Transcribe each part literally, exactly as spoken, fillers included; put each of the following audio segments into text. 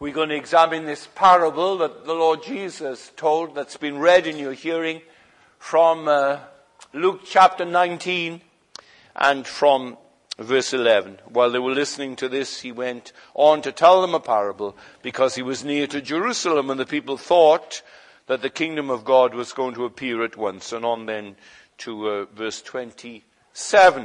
We're going to examine this parable that the Lord Jesus told, that's been read in your hearing, from uh, Luke chapter nineteen and from verse eleven. While they were listening to this, he went on to tell them a parable because he was near to Jerusalem, and the people thought that the kingdom of God was going to appear at once. And on then to uh, verse twenty-seven.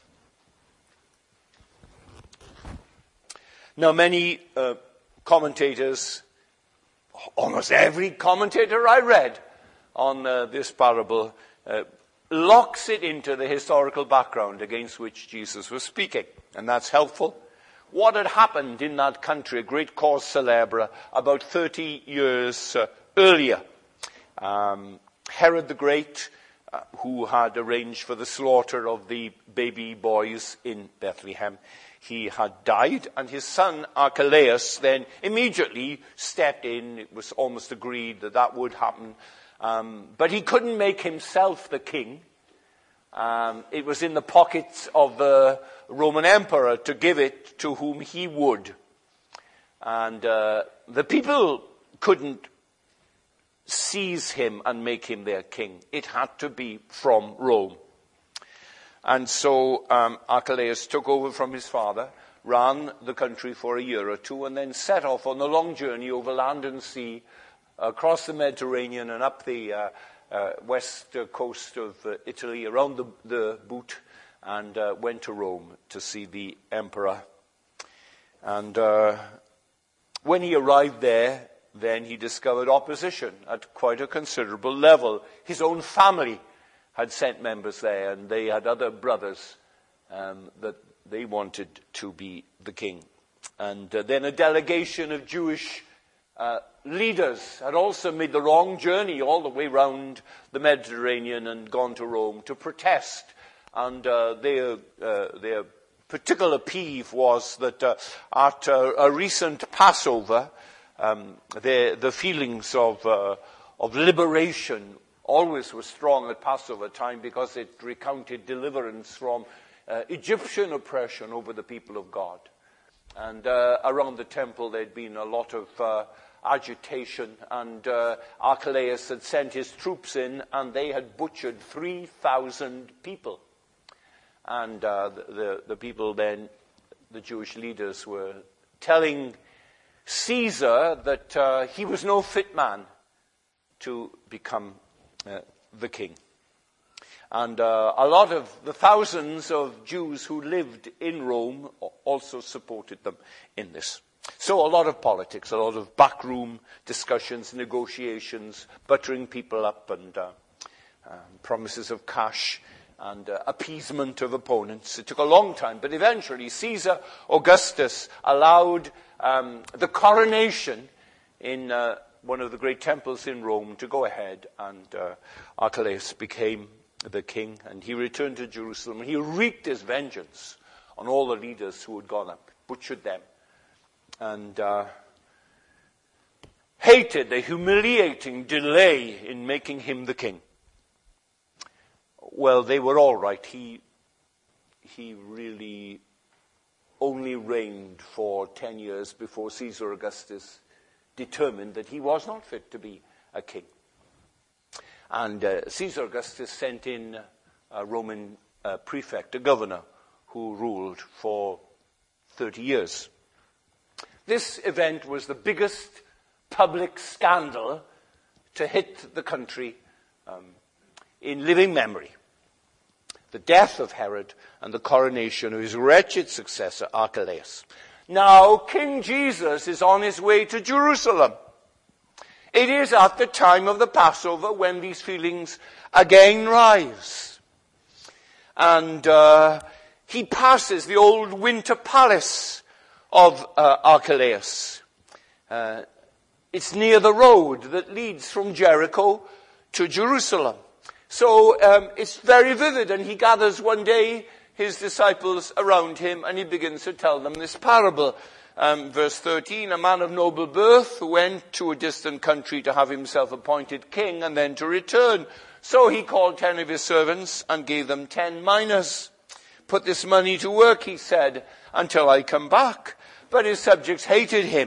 Now many uh, commentators, almost every commentator I read on uh, this parable, uh, locks it into the historical background against which Jesus was speaking. And that's helpful. What had happened in that country, a great cause célèbre, about thirty years uh, earlier. Um, Herod the Great, uh, who had arranged for the slaughter of the baby boys in Bethlehem, he had died, and his son Archelaus then immediately stepped in. It was almost agreed that that would happen. Um, but he couldn't make himself the king. Um, it was in the pockets of the Roman emperor to give it to whom he would. And uh, the people couldn't seize him and make him their king. It had to be from Rome. And so um, Archelaus took over from his father, ran the country for a year or two, and then set off on a long journey over land and sea, across the Mediterranean and up the uh, uh, west coast of uh, Italy, around the, the boot, and uh, went to Rome to see the emperor. And uh, when he arrived there, then he discovered opposition at quite a considerable level. His own family had sent members there, and they had other brothers um, that they wanted to be the king. And uh, then a delegation of Jewish uh, leaders had also made the long journey all the way round the Mediterranean and gone to Rome to protest. And uh, their, uh, their particular peeve was that uh, at uh, a recent Passover, um, the, the feelings of, uh, of liberation always was strong at Passover time because it recounted deliverance from uh, Egyptian oppression over the people of God. And uh, around the temple there'd been a lot of uh, agitation, and uh, Archelaus had sent his troops in, and they had butchered three thousand people. And uh, the, the, the people then, the Jewish leaders, were telling Caesar that uh, he was no fit man to become Uh, the king. And uh, a lot of the thousands of Jews who lived in Rome also supported them in this. So a lot of politics, a lot of backroom discussions, negotiations, buttering people up, and uh, um, promises of cash and uh, appeasement of opponents. It took a long time, but eventually Caesar Augustus allowed um, the coronation in uh, one of the great temples in Rome to go ahead, and uh, Archelaus became the king, and he returned to Jerusalem. He wreaked his vengeance on all the leaders who had gone up, butchered them, and uh, hated the humiliating delay in making him the king. Well, they were all right. He, he really only reigned for ten years before Caesar Augustus determined that he was not fit to be a king. And uh, Caesar Augustus sent in a Roman uh, prefect, a governor, who ruled for thirty years. This event was the biggest public scandal to hit the country um, in living memory. The death of Herod and the coronation of his wretched successor, Archelaus. Now, King Jesus is on his way to Jerusalem. It is at the time of the Passover when these feelings again rise. And uh, he passes the old winter palace of uh, Archelaus. Uh, it's near the road that leads from Jericho to Jerusalem. So um, it's very vivid, and he gathers one day his disciples around him, and he begins to tell them this parable. Um, verse thirteen, a man of noble birth who went to a distant country to have himself appointed king and then to return. So he called ten of his servants and gave them ten minas. Put this money to work, he said, until I come back. But his subjects hated him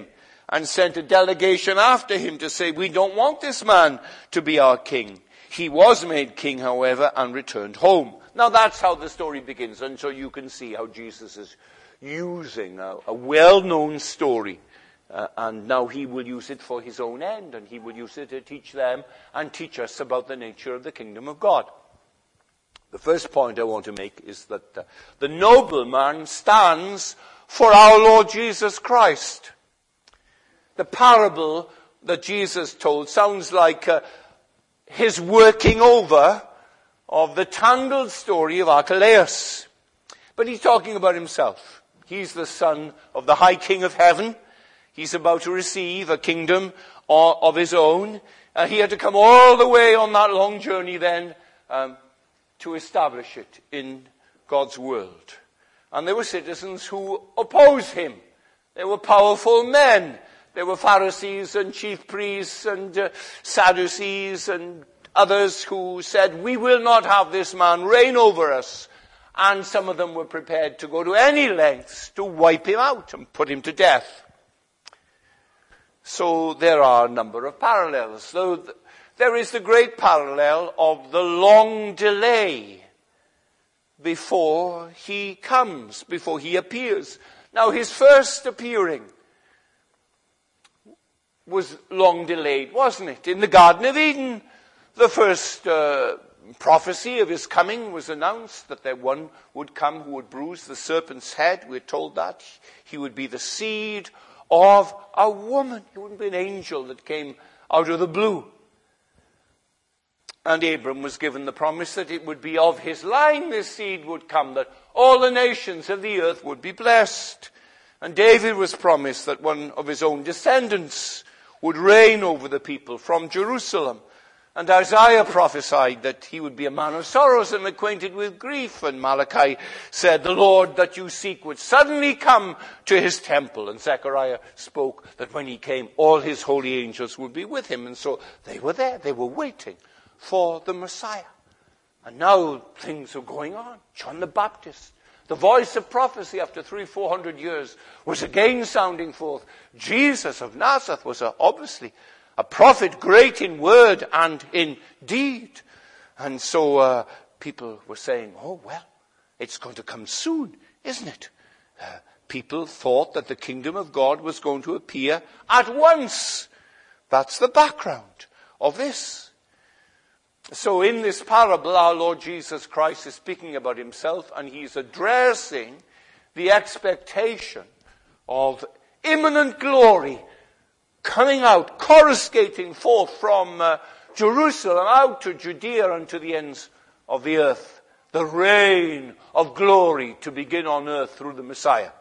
and sent a delegation after him to say, we don't want this man to be our king. He was made king, however, and returned home. Now that's how the story begins. And so you can see how Jesus is using a, a well-known story. Uh, and now he will use it for his own end. And he will use it to teach them and teach us about the nature of the kingdom of God. The first point I want to make is that uh, the nobleman stands for our Lord Jesus Christ. The parable that Jesus told sounds like uh, his working over of the tangled story of Archelaus. But he's talking about himself. He's the son of the high king of heaven. He's about to receive a kingdom of his own. Uh, he had to come all the way on that long journey then um, to establish it in God's world. And there were citizens who opposed him. There were powerful men. There were Pharisees and chief priests and uh, Sadducees and others who said, we will not have this man reign over us. And some of them were prepared to go to any lengths to wipe him out and put him to death. So there are a number of parallels. So there is the great parallel of the long delay before he comes, before he appears. Now his first appearing was long delayed, wasn't it? In the Garden of Eden, the first uh, prophecy of his coming was announced, that there one would come who would bruise the serpent's head. We're told that. He would be the seed of a woman. He wouldn't be an angel that came out of the blue. And Abram was given the promise that it would be of his line this seed would come, that all the nations of the earth would be blessed. And David was promised that one of his own descendants would reign over the people from Jerusalem. And Isaiah prophesied that he would be a man of sorrows and acquainted with grief. And Malachi said, the Lord that you seek would suddenly come to his temple. And Zechariah spoke that when he came, all his holy angels would be with him. And so they were there. They were waiting for the Messiah. And now things are going on. John the Baptist, the voice of prophecy after three, four hundred years, was again sounding forth. Jesus of Nazareth was a, obviously a prophet, great in word and in deed. And so uh, people were saying, oh, well, it's going to come soon, isn't it? Uh, people thought that the kingdom of God was going to appear at once. That's the background of this. So in this parable, our Lord Jesus Christ is speaking about himself, and he's addressing the expectation of imminent glory coming out, coruscating forth from uh, Jerusalem out to Judea and to the ends of the earth. The reign of glory to begin on earth through the Messiah.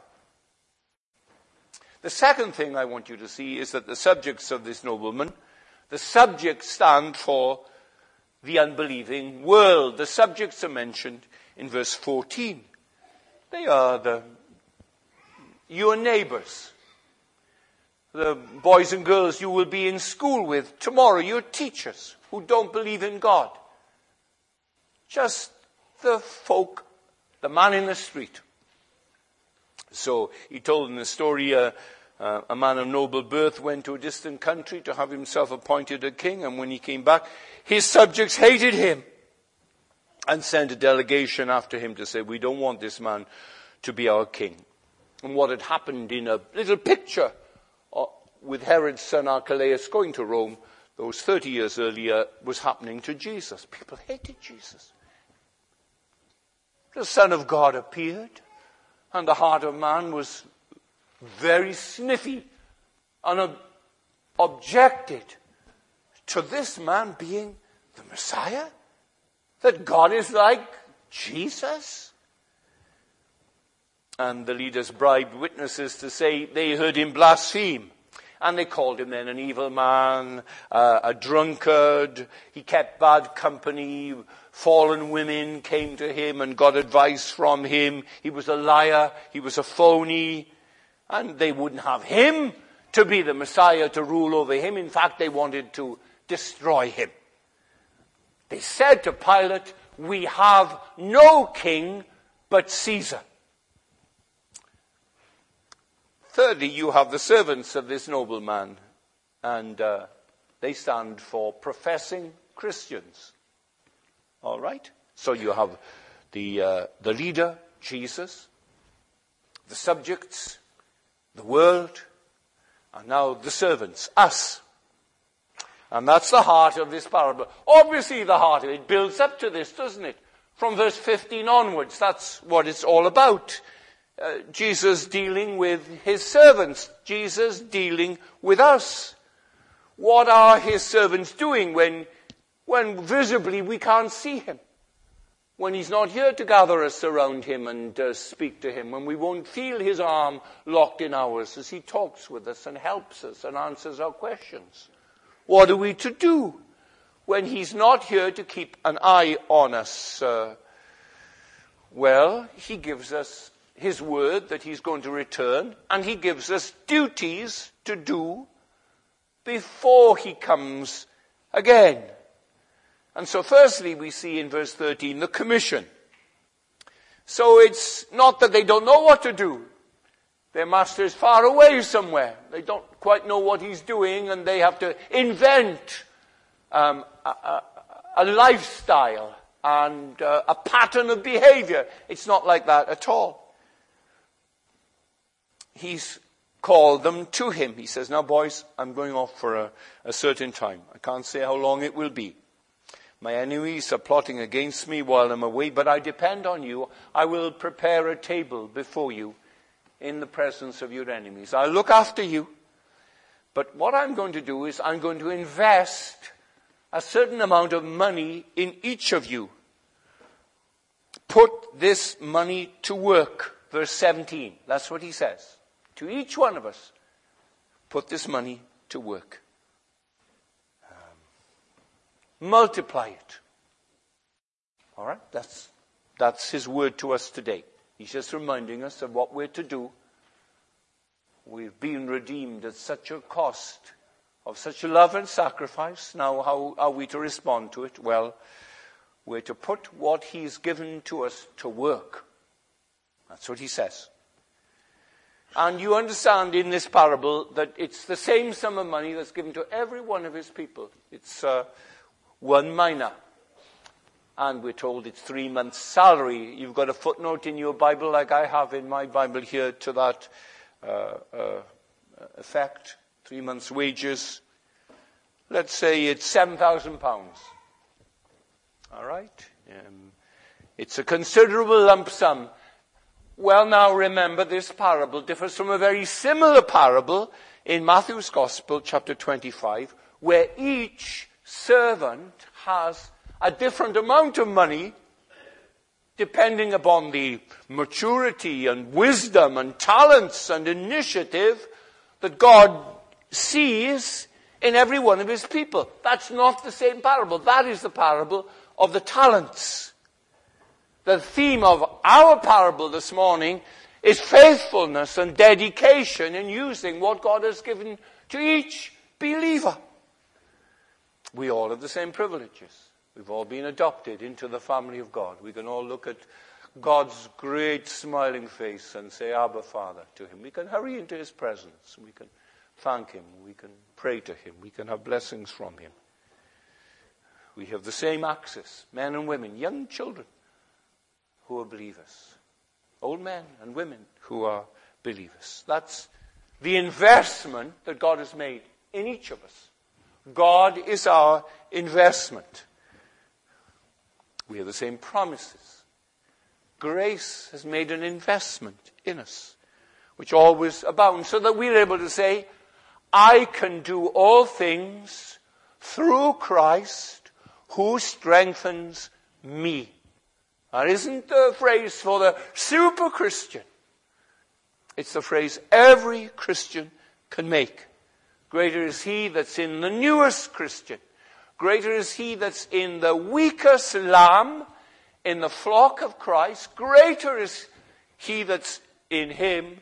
The second thing I want you to see is that the subjects of this nobleman, the subjects stand for the unbelieving world. The subjects are mentioned in verse fourteen. They are the your neighbors, the boys and girls you will be in school with tomorrow, your teachers who don't believe in God. Just the folk, the man in the street. So he told in the story, uh, uh, a man of noble birth went to a distant country to have himself appointed a king, and when he came back, his subjects hated him and sent a delegation after him to say, we don't want this man to be our king. And what had happened in a little picture uh, with Herod's son Archelaus going to Rome, those thirty years earlier, was happening to Jesus. People hated Jesus. The Son of God appeared, and the heart of man was very sniffy and ob- objected to this man being the Messiah? That God is like Jesus? And the leaders bribed witnesses to say they heard him blaspheme. And they called him then an evil man, uh, a drunkard. He kept bad company. Fallen women came to him and got advice from him. He was a liar. He was a phony. And they wouldn't have him to be the Messiah, to rule over him. In fact, they wanted to destroy him. They said to Pilate, we have no king but Caesar. thirdly, you have the servants of this nobleman, and uh, they stand for professing Christians. All right? So you have the uh, the leader, Jesus, the subjects, the world, and now the servants, us. And that's the heart of this parable. Obviously the heart of it builds up to this, doesn't it? From verse fifteen onwards, that's what it's all about. Uh, Jesus dealing with his servants. Jesus dealing with us. What are his servants doing when, when visibly we can't see him? When he's not here to gather us around him and uh, speak to him, when we won't feel his arm locked in ours as he talks with us and helps us and answers our questions. What are we to do when he's not here to keep an eye on us? Uh, well, he gives us his word that he's going to return, and he gives us duties to do before he comes again. And so firstly, we see in verse thirteen the commission. So it's not that they don't know what to do. Their master is far away somewhere. They don't quite know what he's doing, and they have to invent um, a, a, a lifestyle and uh, a pattern of behavior. It's not like that at all. He's called them to him. He says, now boys, I'm going off for a, a certain time. I can't say how long it will be. My enemies are plotting against me while I'm away, but I depend on you. I will prepare a table before you in the presence of your enemies. I'll look after you. But what I'm going to do is I'm going to invest a certain amount of money in each of you. Put this money to work. Verse seventeen. That's what he says. To each one of us, put this money to work. Um, multiply it. All right? That's, that's his word to us today. He's just reminding us of what we're to do. We've been redeemed at such a cost, of such a love and sacrifice. Now, how are we to respond to it? Well, we're to put what he's given to us to work. That's what he says. And you understand in this parable that it's the same sum of money that's given to every one of his people. It's uh, one mina. And we're told it's three months' salary. You've got a footnote in your Bible, like I have in my Bible here, to that uh, uh, effect. Three months' wages. Let's say it's seven thousand pounds. All right? Um, it's a considerable lump sum. Well, now remember, this parable differs from a very similar parable in Matthew's Gospel, chapter twenty-five, where each servant has a different amount of money depending upon the maturity and wisdom and talents and initiative that God sees in every one of his people. That's not the same parable. That is the parable of the talents. The theme of our parable this morning is faithfulness and dedication in using what God has given to each believer. We all have the same privileges. We've all been adopted into the family of God. We can all look at God's great smiling face and say, Abba, Father, to him. We can hurry into his presence. We can thank him. We can pray to him. We can have blessings from him. We have the same access, men and women, young children who are believers, old men and women who are believers. That's the investment that God has made in each of us. God is our investment. We have the same promises. Grace has made an investment in us, which always abounds, so that we're able to say, I can do all things through Christ who strengthens me. That isn't the phrase for the super Christian. It's the phrase every Christian can make. Greater is he that's in the newest Christian. Greater is he that's in the weakest lamb in the flock of Christ. Greater is he that's in him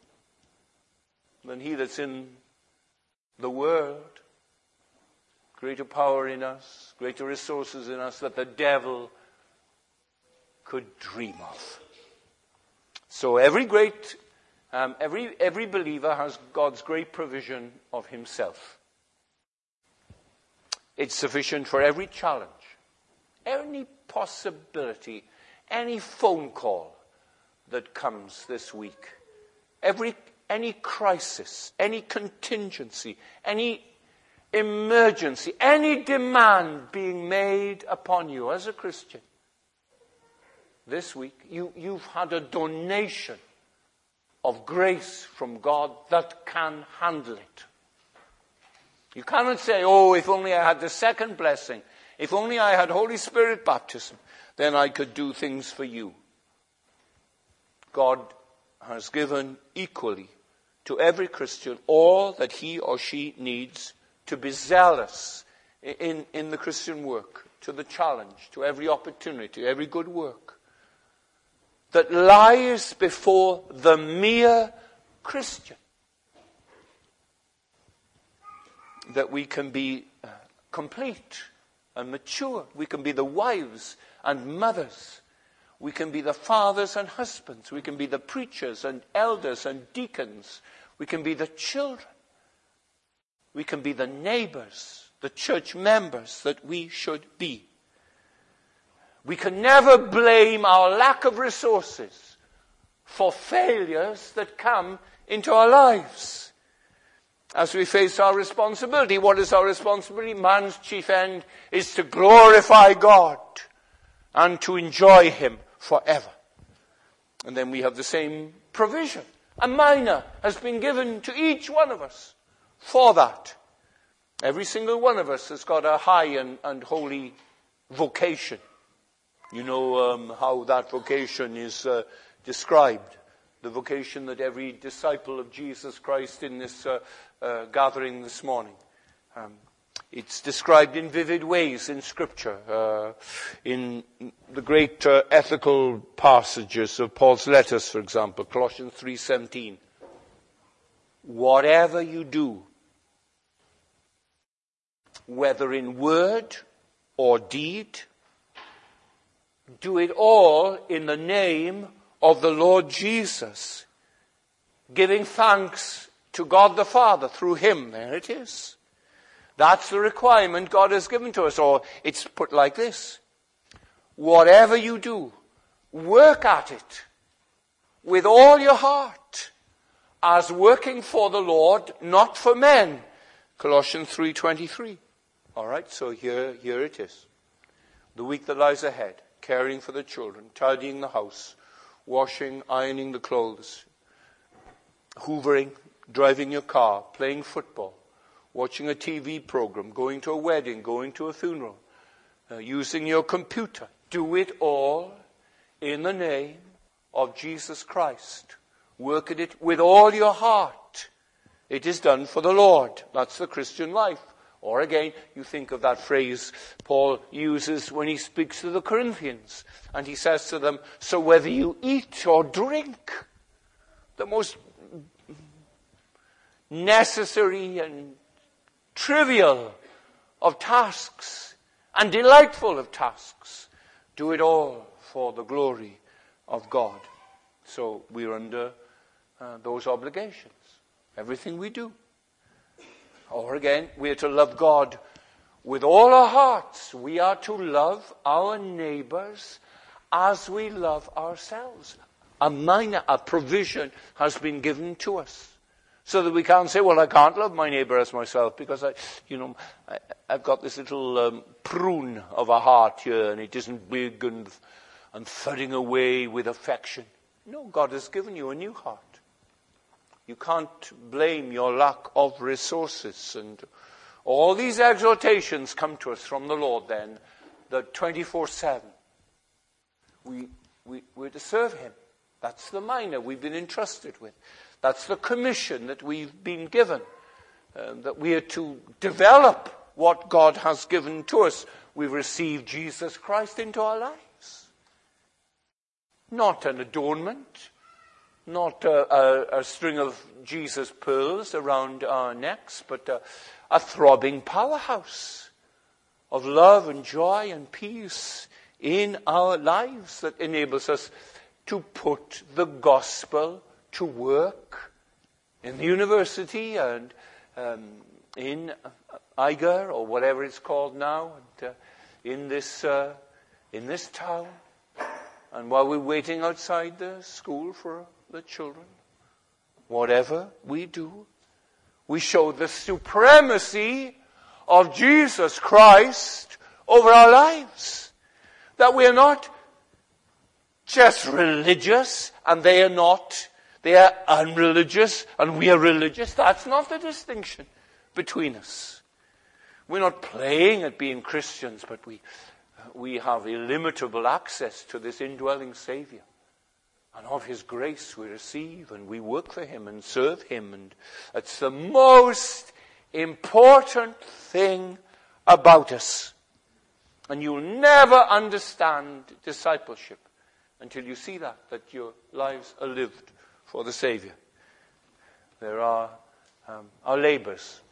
than he that's in the world. Greater power in us, greater resources in us that the devil could dream of. So every great Um, every, every believer has God's great provision of himself. It's sufficient for every challenge, any possibility, any phone call that comes this week, every any crisis, any contingency, any emergency, any demand being made upon you as a Christian. This week, you, you've had a donation of grace from God that can handle it. You cannot say, oh, if only I had the second blessing, if only I had Holy Spirit baptism, then I could do things for you. God has given equally to every Christian all that he or she needs to be zealous in, in the Christian work, to the challenge, to every opportunity, every good work that lies before the mere Christian. That we can be uh, complete and mature. We can be the wives and mothers. We can be the fathers and husbands. We can be the preachers and elders and deacons. We can be the children. We can be the neighbors, the church members that we should be. We can never blame our lack of resources for failures that come into our lives. As we face our responsibility, what is our responsibility? Man's chief end is to glorify God and to enjoy him forever. And then we have the same provision. A minor has been given to each one of us for that. Every single one of us has got a high and, and holy vocation. You know um, how that vocation is uh, described. The vocation that every disciple of Jesus Christ in this uh, uh, gathering this morning. Um, it's described in vivid ways in Scripture. Uh, in the great uh, ethical passages of Paul's letters, for example, Colossians three seventeen. Whatever you do, whether in word or deed, do it all in the name of the Lord Jesus, giving thanks to God the Father through him. There it is. That's the requirement God has given to us. Or it's put like this. Whatever you do, work at it with all your heart, as working for the Lord, not for men. Colossians three twenty-three. All right, so here, here it is. The week that lies ahead, caring for the children, tidying the house, washing, ironing the clothes, hoovering, driving your car, playing football, watching a T V program, going to a wedding, going to a funeral, uh, using your computer. Do it all in the name of Jesus Christ. Work at it with all your heart. It is done for the Lord. That's the Christian life. Or again, you think of that phrase Paul uses when he speaks to the Corinthians. And he says to them, so whether you eat or drink, the most necessary and trivial of tasks and delightful of tasks, do it all for the glory of God. So we're under uh, those obligations. Everything we do. Or again, we are to love God with all our hearts. We are to love our neighbors as we love ourselves. A minor, a provision has been given to us. So that we can't say, well, I can't love my neighbor as myself because I, you know, I, I've got this little um, prune of a heart here and it isn't big and, and thudding away with affection. No, God has given you a new heart. You can't blame your lack of resources. And all these exhortations come to us from the Lord then, that twenty-four seven. We, we, we're to serve him. That's the minor we've been entrusted with. That's the commission that we've been given. Um, that we are to develop what God has given to us. We've received Jesus Christ into our lives. Not an adornment. Not a, a, a string of Jesus pearls around our necks, but a, a throbbing powerhouse of love and joy and peace in our lives that enables us to put the gospel to work in the university and um, in I G A R or whatever it's called now, and, uh, in this uh, in this town, and while we're waiting outside the school for the children, whatever we do, we show the supremacy of Jesus Christ over our lives. That we are not just religious and they are not. They are unreligious and we are religious. That's not the distinction between us. We're not playing at being Christians, but we, we have illimitable access to this indwelling Savior. And of His grace we receive and we work for Him and serve Him. And it's the most important thing about us. And you'll never understand discipleship until you see that, that your lives are lived for the Savior. There are um, our labors.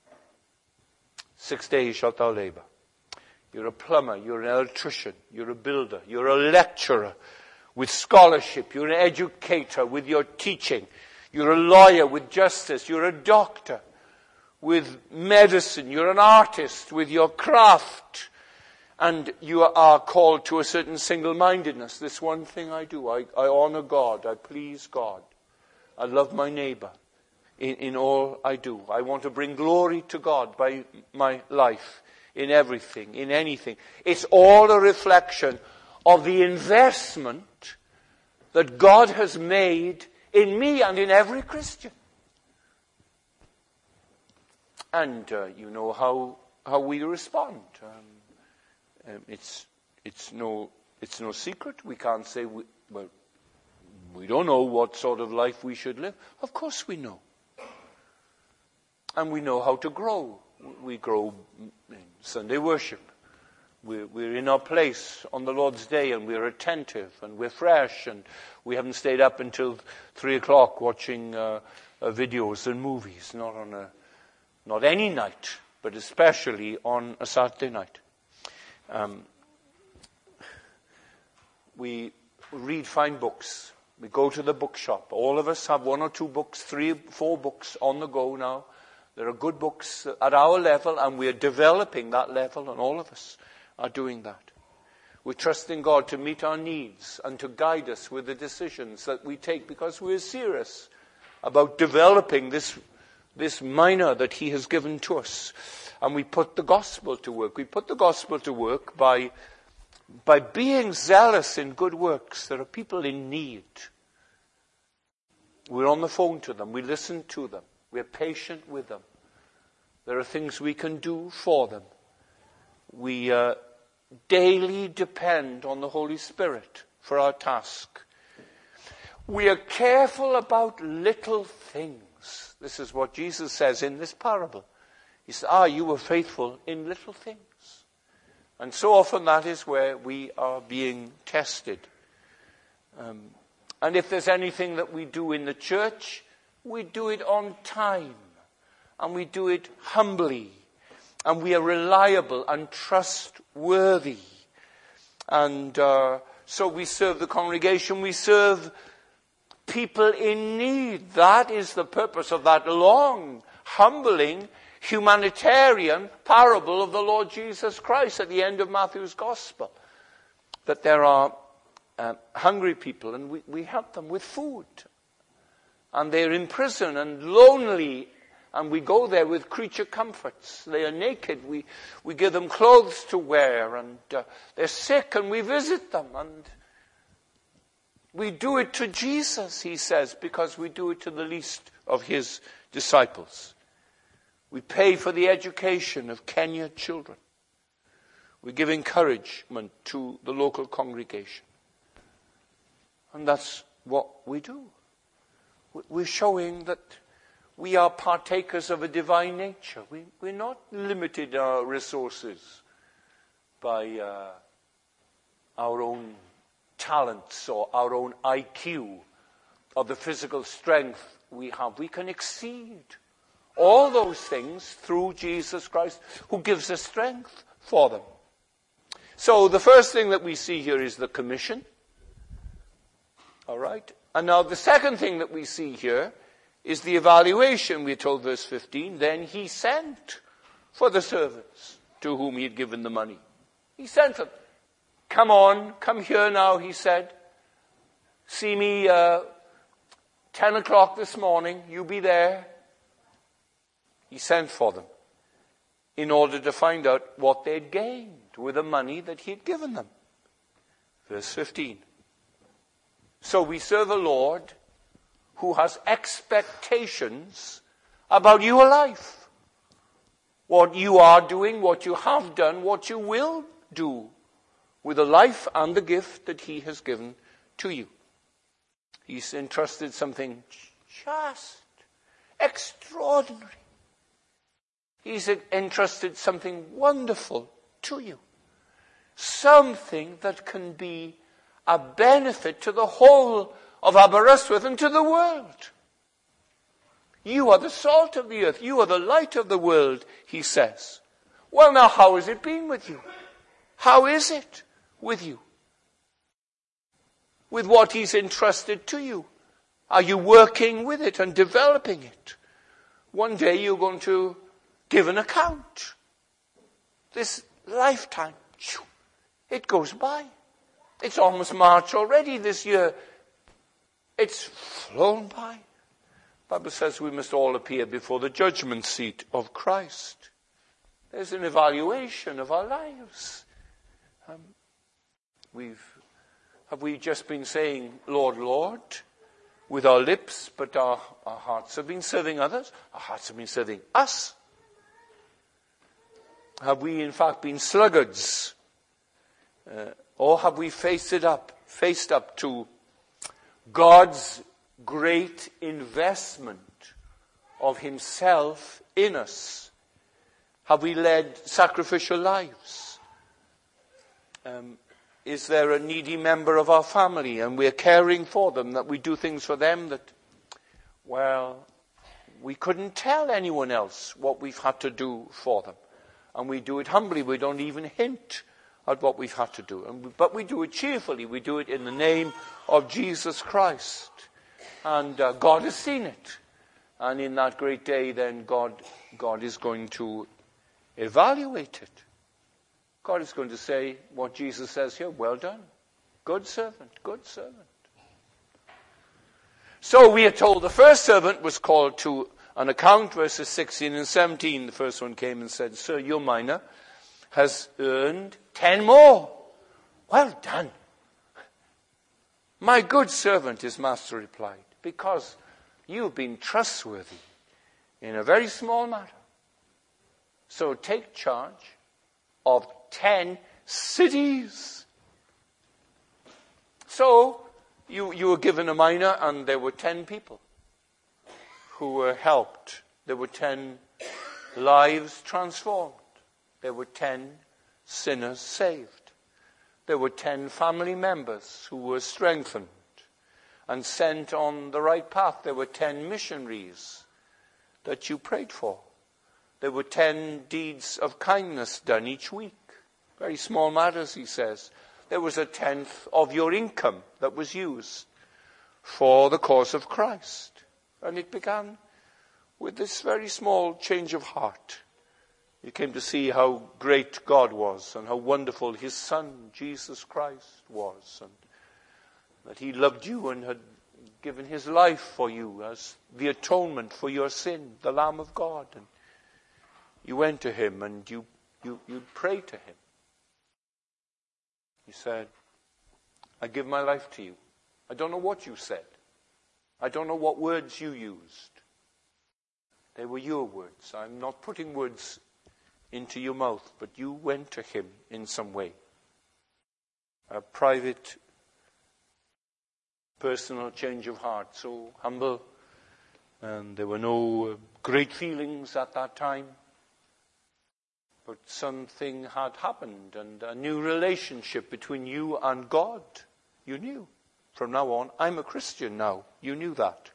Six days shalt thou labor. You're a plumber, you're an electrician, you're a builder, you're a lecturer with scholarship, you're an educator with your teaching, you're a lawyer with justice, you're a doctor with medicine, you're an artist with your craft, and you are called to a certain single-mindedness. This one thing I do, I, I honor God, I please God, I love my neighbor in, in all I do. I want to bring glory to God by my life, in everything, in anything. It's all a reflection of the investment that God has made in me and in every Christian. And uh, you know how how we respond. Um, um, it's it's no it's no secret. We can't say we, well we don't know what sort of life we should live. Of course we know, and we know how to grow. We grow in Sunday worship. We're, we're in our place on the Lord's Day, and we're attentive, and we're fresh, and we haven't stayed up until three o'clock watching uh, uh, videos and movies. Not on a Not any night, but especially on a Saturday night. Um, we read fine books. We go to the bookshop. All of us have one or two books, three, four books on the go now. There are good books at our level, and we are developing that level, and all of us are doing that. We're trusting God to meet our needs and to guide us with the decisions that we take, because we're serious about developing this This minor that He has given to us. And we put the gospel to work. We put the gospel to work by, by being zealous in good works. There are people in need. We're on the phone to them. We listen to them. We're patient with them. There are things we can do for them. We uh, daily depend on the Holy Spirit for our task. We are careful about little things. This is what Jesus says in this parable. He says, ah, you were faithful in little things. And so often that is where we are being tested. Um, and if there's anything that we do in the church, we do it on time. And we do it humbly. And we are reliable and trustworthy. And uh, so we serve the congregation. We serve people in need. That is the purpose of that long, humbling, humanitarian parable of the Lord Jesus Christ at the end of Matthew's Gospel. That there are uh, hungry people, and we, we help them with food. And they're in prison and lonely, and we go there with creature comforts. They are naked. We, we give them clothes to wear, and uh, they're sick, and we visit them, and we do it to Jesus, he says, because we do it to the least of his disciples. We pay for the education of Kenya children. We give encouragement to the local congregation. And that's what we do. We're showing that we are partakers of a divine nature. We, we're not limited in our resources by uh, our own talents or our own I Q or the physical strength we have. We can exceed all those things through Jesus Christ, who gives us strength for them. So the first thing that we see here is the commission. All right? And now the second thing that we see here is the evaluation. We're told, verse fifteen, then he sent for the servants to whom he had given the money. He sent them. Come on, come here now, he said. See me uh, ten o'clock this morning, you be there. He sent for them in order to find out what they'd gained with the money that he had given them. Verse fifteen. So we serve a Lord who has expectations about your life. What you are doing, what you have done, what you will do with the life and the gift that he has given to you. He's entrusted something just extraordinary. He's entrusted something wonderful to you. Something that can be a benefit to the whole of Aberystwyth and to the world. You are the salt of the earth. You are the light of the world, he says. Well, now, how has it been with you? How is it with you? With what he's entrusted to you? Are you working with it and developing it? One day you're going to give an account. This lifetime, it goes by. It's almost March already this year. It's flown by. The Bible says we must all appear before the judgment seat of Christ. There's an evaluation of our lives. Um, we've, have we just been saying, Lord, Lord, with our lips, but our, our hearts have been serving others? Our hearts have been serving us. Have we in fact been sluggards? Uh, or have we faced it up, faced up to God's great investment of himself in us? Have we led sacrificial lives? Um, is there a needy member of our family and we're caring for them, that we do things for them that, well, we couldn't tell anyone else what we've had to do for them. And we do it humbly. We don't even hint at what we've had to do. And we, but we do it cheerfully. We do it in the name of Jesus Christ. And uh, God has seen it. And in that great day, then God, God is going to evaluate it. God is going to say what Jesus says here, well done. Good servant, good servant. So we are told the first servant was called to an account, verses sixteen and seventeen. The first one came and said, Sir, your miner has earned ten more. Well done. My good servant, his master replied, because you've been trustworthy in a very small matter. So take charge of ten cities. So you, you were given a miner and there were ten people who were helped. There were ten lives transformed. There were ten sinners saved. There were ten family members who were strengthened and sent on the right path. There were ten missionaries that you prayed for. There were ten deeds of kindness done each week. Very small matters, he says. There was a tenth of your income that was used for the cause of Christ. And it began with this very small change of heart. You came to see how great God was and how wonderful his Son, Jesus Christ, was. And that he loved you and had given his life for you as the atonement for your sin, the Lamb of God. And you went to him and you, you, you prayed to him. He said, I give my life to you. I don't know what you said. I don't know what words you used. They were your words. I'm not putting words into your mouth, but you went to him in some way. A private, personal change of heart, so humble, and there were no great feelings at that time. But something had happened, and a new relationship between you and God. You knew. From now on, I'm a Christian now. You knew that.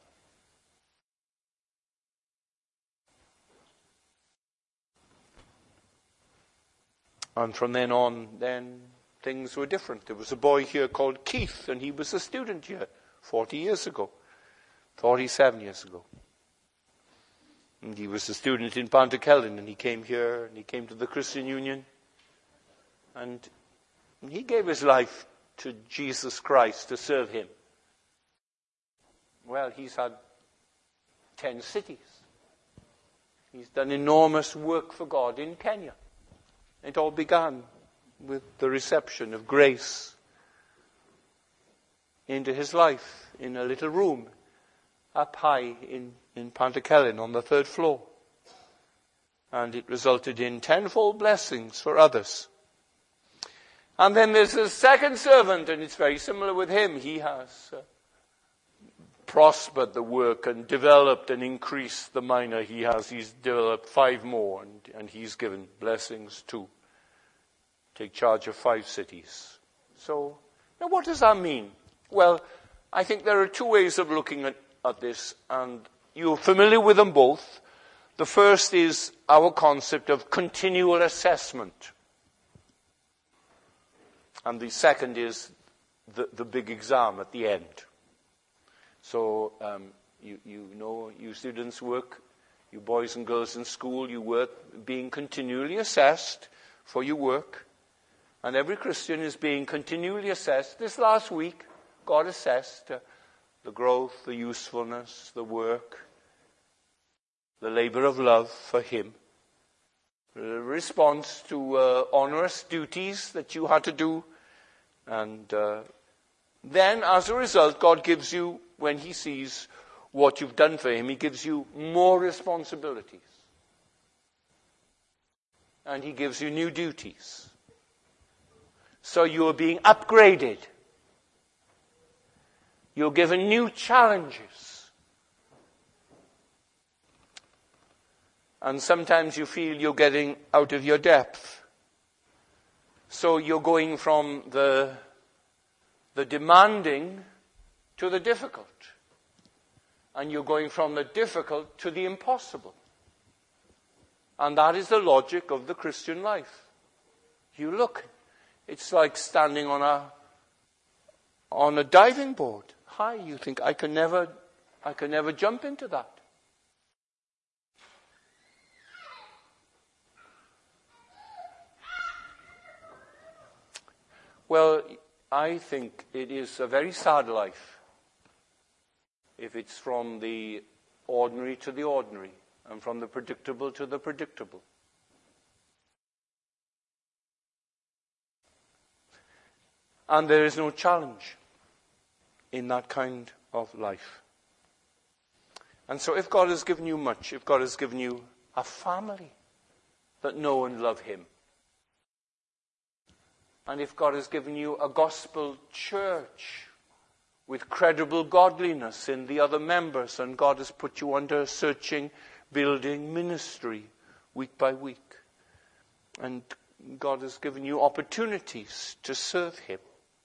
And from then on, then things were different. There was a boy here called Keith, and he was a student here forty years ago, forty-seven years ago. And he was a student in Pantakellen, and he came here, and he came to the Christian Union, and he gave his life to Jesus Christ to serve him. Well, he's had ten cities. He's done enormous work for God in Kenya. It all began with the reception of grace into his life in a little room up high in, in Pantakellen on the third floor. And it resulted in tenfold blessings for others. And then there's a second servant, and it's very similar with him. He has uh, prospered the work and developed and increased the minor he has. He's developed five more, and, and he's given blessings too. Take charge of five cities. So, now what does that mean? Well, I think there are two ways of looking at, at this, and you're familiar with them both. The first is our concept of continual assessment. And the second is the, the big exam at the end. So, um, you, you know, you students work, you boys and girls in school, you work being continually assessed for your work. And every Christian is being continually assessed. This last week, God assessed uh, the growth, the usefulness, the work, the labor of love for him. The response to uh, onerous duties that you had to do. And uh, then, as a result, God gives you, when he sees what you've done for him, he gives you more responsibilities. And he gives you new duties. So you are being upgraded. You're given new challenges. And sometimes you feel you're getting out of your depth. So you're going from the, the demanding to the difficult. And you're going from the difficult to the impossible. And that is the logic of the Christian life. You look, it's like standing on a on a diving board. High, you think, I can never I can never jump into that. Well, I think it is a very sad life if it's from the ordinary to the ordinary and from the predictable to the predictable. And there is no challenge in that kind of life. And so if God has given you much, if God has given you a family that know and love him, and if God has given you a gospel church with credible godliness in the other members, and God has put you under searching, building ministry week by week, and God has given you opportunities to serve him,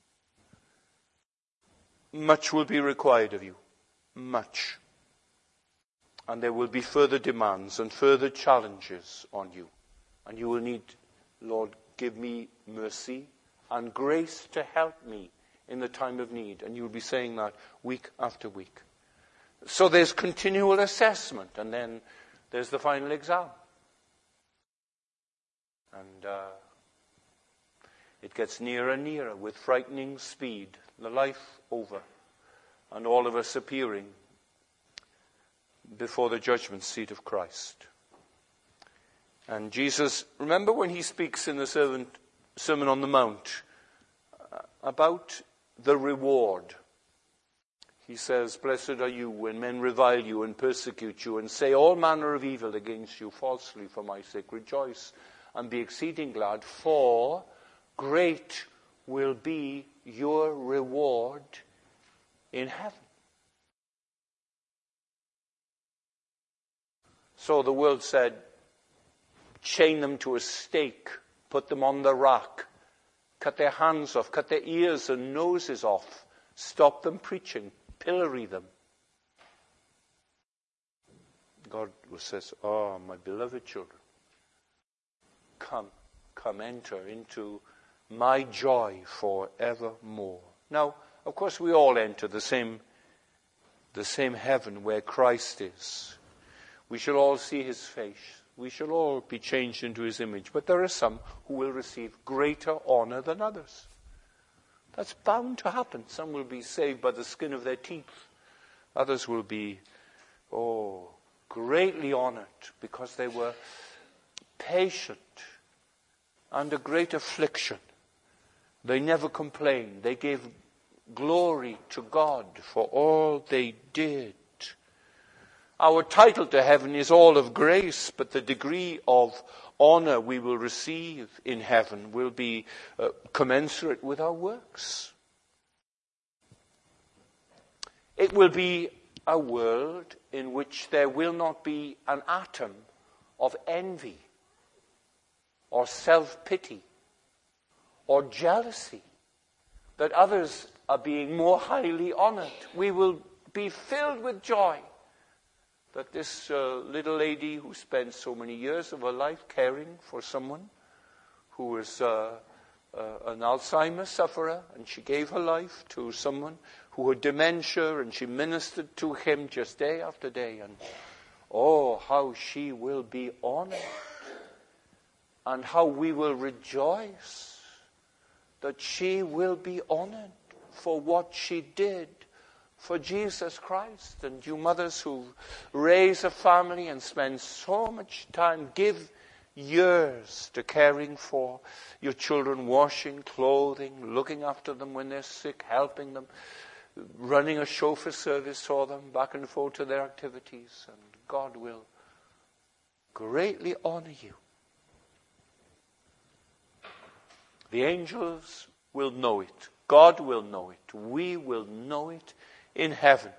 much will be required of you. Much. And there will be further demands and further challenges on you. And you will need, Lord, give me mercy and grace to help me in the time of need. And you'll be saying that week after week. So there's continual assessment, and then there's the final exam. And uh, it gets nearer and nearer with frightening speed. The life over, and all of us appearing before the judgment seat of Christ. And Jesus, remember when he speaks in the Sermon on the Mount about the reward. He says, "Blessed are you when men revile you and persecute you and say all manner of evil against you falsely for my sake. Rejoice and be exceeding glad, for great will be your reward in heaven." So the world said, chain them to a stake, put them on the rack, cut their hands off, cut their ears and noses off, stop them preaching, pillory them. God says, "Oh, my beloved children, come, come, enter into my joy forevermore." Now, of course, we all enter the same the same heaven where Christ is. We shall all see his face. We shall all be changed into his image. But there are some who will receive greater honor than others. That's bound to happen. Some will be saved by the skin of their teeth. Others will be, oh, greatly honored because they were patient under great affliction. They never complained. They gave glory to God for all they did. Our title to heaven is all of grace, but the degree of honor we will receive in heaven will be uh, commensurate with our works. It will be a world in which there will not be an atom of envy or self-pity or jealousy that others are being more highly honored. We will be filled with joy that this uh, little lady who spent so many years of her life caring for someone who was uh, uh, an Alzheimer's sufferer, and she gave her life to someone who had dementia, and she ministered to him just day after day. And oh, how she will be honored, and how we will rejoice that she will be honored for what she did for Jesus Christ. And you mothers who raise a family and spend so much time, give years to caring for your children, washing, clothing, looking after them when they're sick, helping them, running a chauffeur service for them, back and forth to their activities. And God will greatly honor you. The angels will know it. God will know it. We will know it in heaven.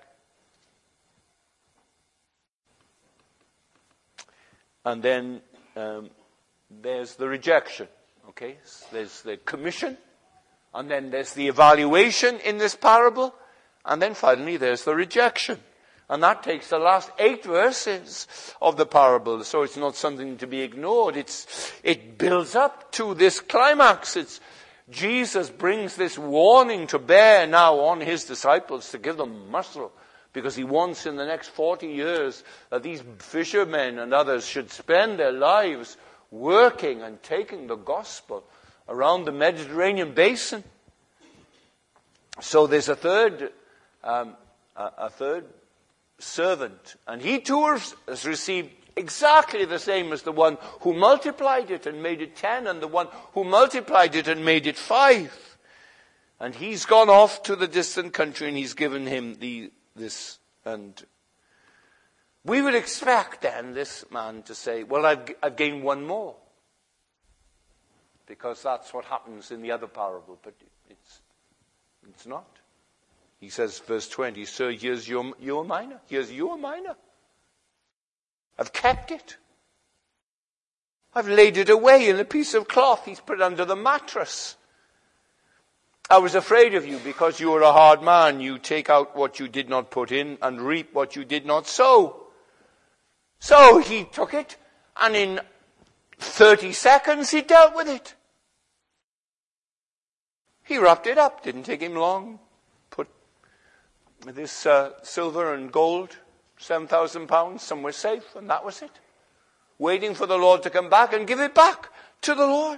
And then um, there's the rejection. Okay, so there's the commission, and then there's the evaluation in this parable, and then finally there's the rejection. And that takes the last eight verses of the parable. So it's not something to be ignored. It's, it builds up to this climax. It's, Jesus brings this warning to bear now on his disciples to give them muscle, because he wants in the next forty years that these fishermen and others should spend their lives working and taking the gospel around the Mediterranean basin. So there's a third, um, a, a third servant, and he too has received exactly the same as the one who multiplied it and made it ten, and the one who multiplied it and made it five. And he's gone off to the distant country, and he's given him the this. And we would expect then this man to say, well, I've, I've gained one more, because that's what happens in the other parable. But it's it's not. He says, verse twenty, sir, here's your, your mina. Here's your mina. I've kept it. I've laid it away in a piece of cloth. He's put it under the mattress. I was afraid of you because you are a hard man. You take out what you did not put in and reap what you did not sow. So he took it, and in thirty seconds he dealt with it. He wrapped it up. Didn't take him long. Put this uh, silver and gold, seven thousand pounds, somewhere safe, and that was it. Waiting for the Lord to come back and give it back to the Lord.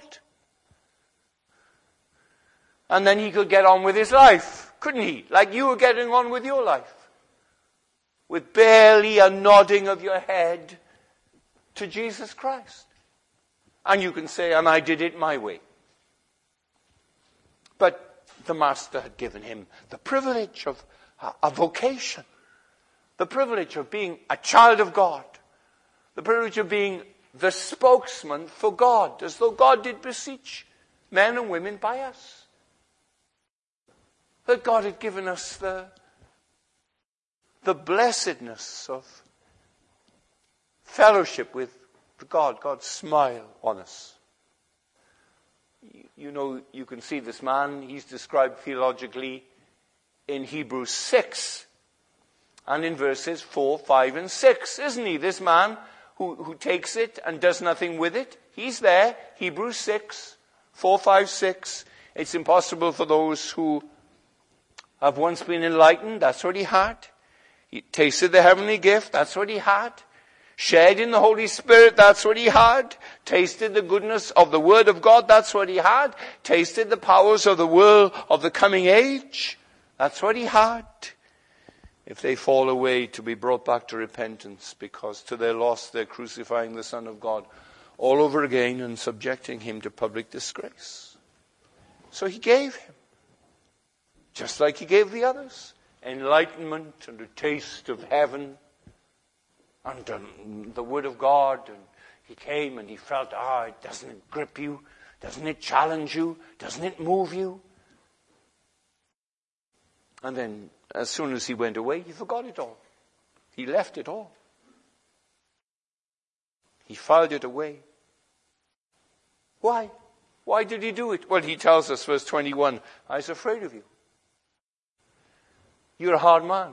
And then he could get on with his life, couldn't he? Like you were getting on with your life. With barely a nodding of your head to Jesus Christ. And you can say, and I did it my way. But the Master had given him the privilege of a, a vocation. The privilege of being a child of God. The privilege of being the spokesman for God, as though God did beseech men and women by us. That God had given us the, the blessedness of fellowship with God, God's smile on us. You, you know, you can see this man, he's described theologically in Hebrews six. And in verses four, five, and six, isn't he? This man who, who takes it and does nothing with it. He's there. Hebrews six, four, five, six. It's impossible for those who have once been enlightened. That's what he had. He tasted the heavenly gift, that's what he had. Shared in the Holy Spirit, that's what he had. Tasted the goodness of the Word of God, that's what he had. Tasted the powers of the world of the coming age, that's what he had. If they fall away, to be brought back to repentance, because to their loss they're crucifying the Son of God all over again and subjecting him to public disgrace. So he gave him, just like he gave the others, enlightenment and a taste of heaven and um, the Word of God. And he came and he felt, ah, doesn't it grip you? Doesn't it challenge you? Doesn't it move you? And then as soon as he went away, he forgot it all. He left it all. He filed it away. Why? Why did he do it? Well, he tells us, verse twenty-one, I was afraid of you. You're a hard man.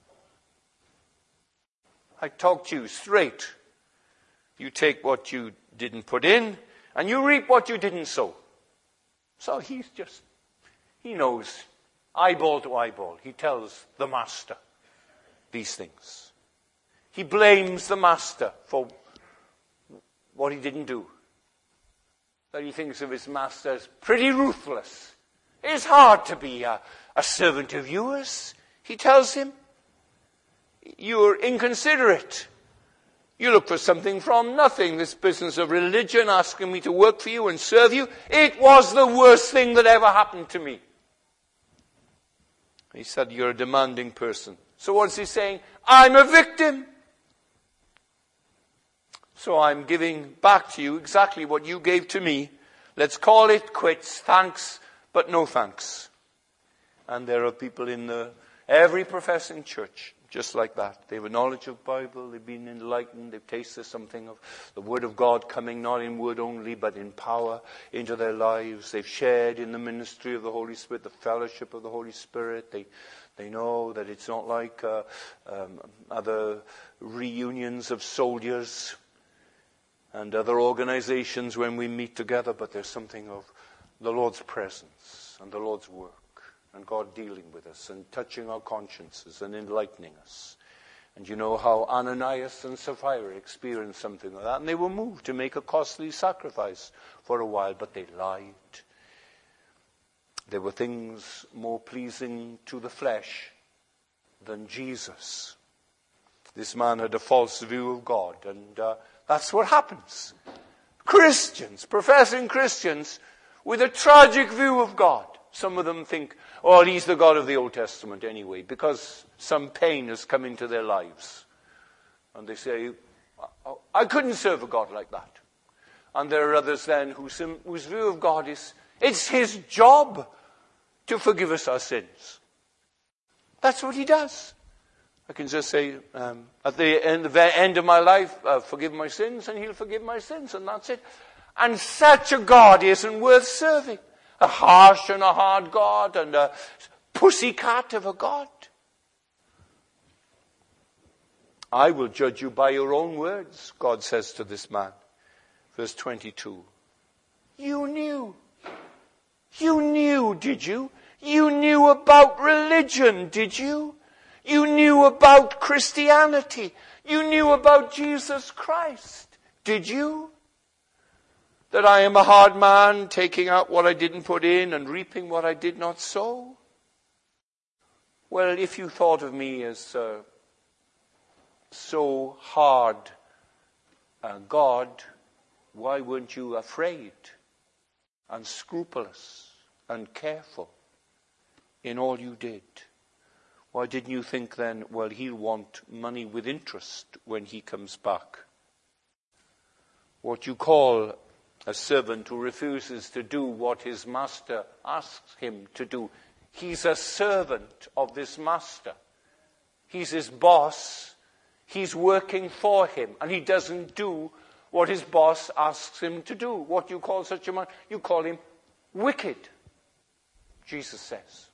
I talk to you straight. You take what you didn't put in, and you reap what you didn't sow. So he's just, he knows, eyeball to eyeball. He tells the master these things. He blames the master for what he didn't do. That he thinks of his master as pretty ruthless. It's hard to be a, a servant of yours, he tells him. You're inconsiderate. You look for something from nothing. This business of religion, asking me to work for you and serve you, it was the worst thing that ever happened to me. He said, you're a demanding person. So what's he saying? I'm a victim. So I'm giving back to you exactly what you gave to me. Let's call it quits. Thanks, but no thanks. And there are people in the, every professing church just like that. They have a knowledge of the Bible. They've been enlightened. They've tasted something of the Word of God coming not in word only, but in power into their lives. They've shared in the ministry of the Holy Spirit, the fellowship of the Holy Spirit. They They know that it's not like uh, um, other reunions of soldiers and other organizations when we meet together, but there's something of the Lord's presence and the Lord's work and God dealing with us and touching our consciences and enlightening us. And you know how Ananias and Sapphira experienced something like that, and they were moved to make a costly sacrifice for a while, but they lied. There were things more pleasing to the flesh than Jesus. This man had a false view of God, and uh, that's what happens. Christians, professing Christians, with a tragic view of God. Some of them think, oh, he's the God of the Old Testament anyway, because some pain has come into their lives. And they say, I couldn't serve a God like that. And there are others then whose, whose view of God is, it's his job to forgive us our sins. That's what he does. I can just say, um, at the end, the end of my life, uh, forgive my sins, and he'll forgive my sins, and that's it. And such a God isn't worth serving. A harsh and a hard God, and a pussycat of a God. I will judge you by your own words, God says to this man. Verse twenty-two. You knew. You knew, did you? You knew about religion, did you? You knew about Christianity. You knew about Jesus Christ, did you? That I am a hard man, taking out what I didn't put in and reaping what I did not sow? Well, if you thought of me as uh, so hard a God, why weren't you afraid and scrupulous and careful in all you did? Why didn't you think then, well, he'll want money with interest when he comes back? What you call a servant who refuses to do what his master asks him to do. He's a servant of this master. He's his boss. He's working for him. And he doesn't do what his boss asks him to do. What you call such a man? You call him wicked, Jesus says.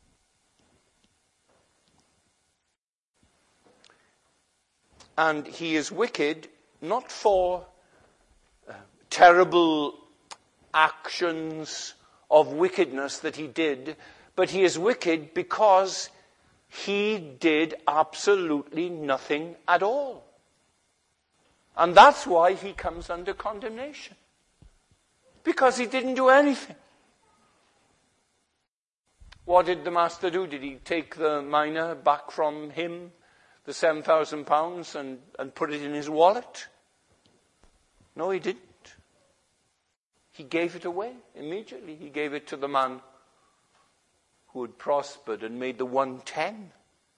And he is wicked not for uh, terrible actions of wickedness that he did, but he is wicked because he did absolutely nothing at all. And that's why he comes under condemnation. Because he didn't do anything. What did the master do? Did he take the mina back from him, the seven thousand pounds, and, and put it in his wallet? No, he didn't. He gave it away immediately. He gave it to the man who had prospered and made the one ten.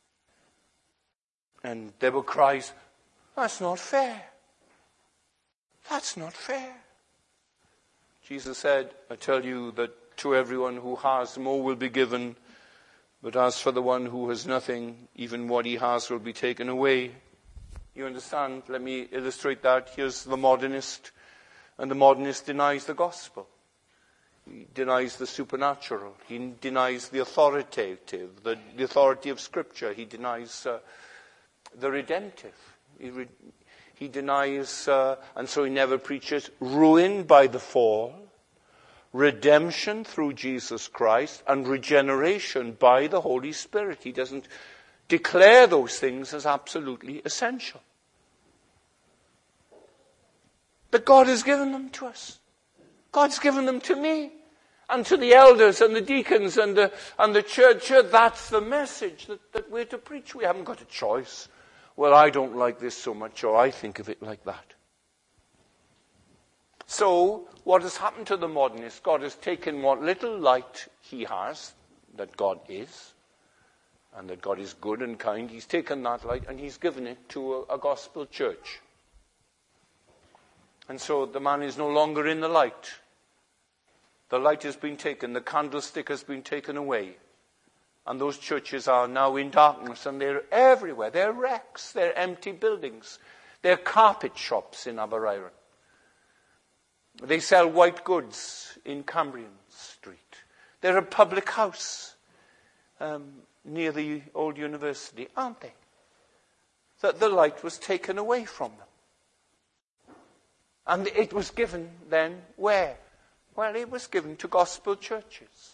And there were cries, that's not fair. That's not fair. Jesus said, I tell you that to everyone who has, more will be given. But as for the one who has nothing, even what he has will be taken away. You understand? Let me illustrate that. Here's the modernist. And the modernist denies the gospel. He denies the supernatural. He denies the authoritative, the, the authority of Scripture. He denies uh, the redemptive. He, re, he denies, uh, and so he never preaches, ruin by the fall, redemption through Jesus Christ, and regeneration by the Holy Spirit. He doesn't declare those things as absolutely essential. But God has given them to us. God's given them to me and to the elders and the deacons and the, and the church. That's the message that, that we're to preach. We haven't got a choice. Well, I don't like this so much, or I think of it like that. So, what has happened to the modernist? God has taken what little light he has, that God is, and that God is good and kind. He's taken that light and he's given it to a, a gospel church. And so the man is no longer in the light. The light has been taken. The candlestick has been taken away. And those churches are now in darkness, and they're everywhere. They're wrecks. They're empty buildings. They're carpet shops in Aberaeron. They sell white goods in Cambrian Street. They're a public house um, near the old university, aren't they? That the light was taken away from them. And it was given then where? Well, it was given to gospel churches,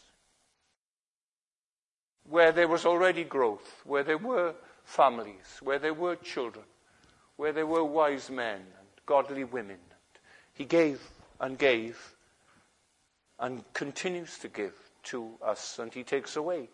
where there was already growth, where there were families, where there were children, where there were wise men and godly women. He gave and gave and continues to give to us, and he takes away.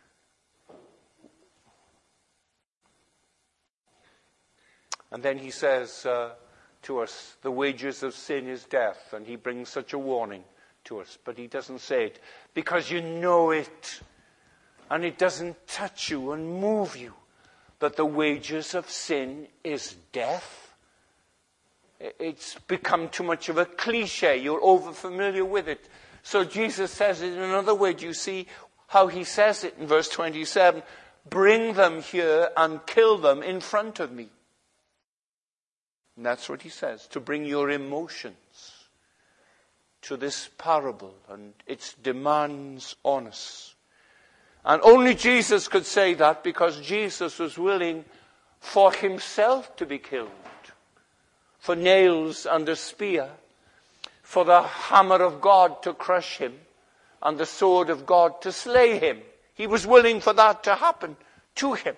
And then he says uh, to us, the wages of sin is death, and he brings such a warning to us, but he doesn't say it because you know it, and it doesn't touch you and move you, that the wages of sin is death. It's become too much of a cliche. You're over familiar with it. So Jesus says it in another way. Do you see how he says it in verse twenty-seven? Bring them here and kill them in front of me. And that's what he says, to bring your emotions to this parable and its demands on us. And only Jesus could say that because Jesus was willing for himself to be killed, for nails and a spear, for the hammer of God to crush him and the sword of God to slay him. He was willing for that to happen to him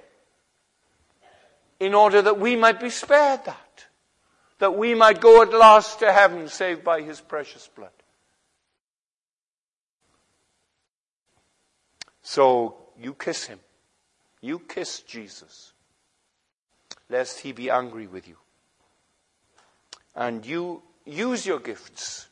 in order that we might be spared that. That we might go at last to heaven saved by his precious blood. So you kiss him. You kiss Jesus, lest he be angry with you. And you use your gifts.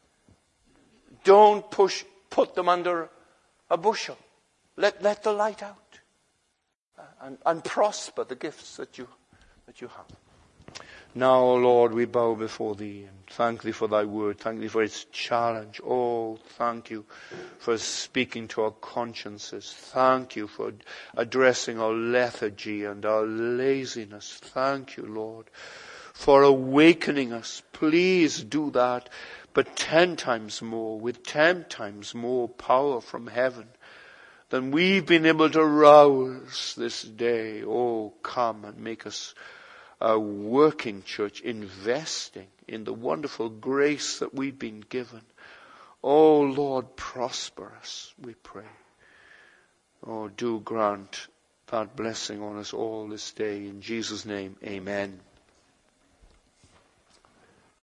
Don't push, put them under a bushel. Let, let the light out. And, and prosper the gifts that you, that you have. Now, O Lord, we bow before thee and thank thee for thy word. Thank thee for its challenge. Oh, thank you for speaking to our consciences. Thank you for addressing our lethargy and our laziness. Thank you, Lord, for awakening us. Please do that, but ten times more, with ten times more power from heaven than we've been able to rouse this day. Oh, come and make us a working church, investing in the wonderful grace that we've been given. Oh, Lord, prosper us, we pray. Oh, do grant that blessing on us all this day. In Jesus' name, amen.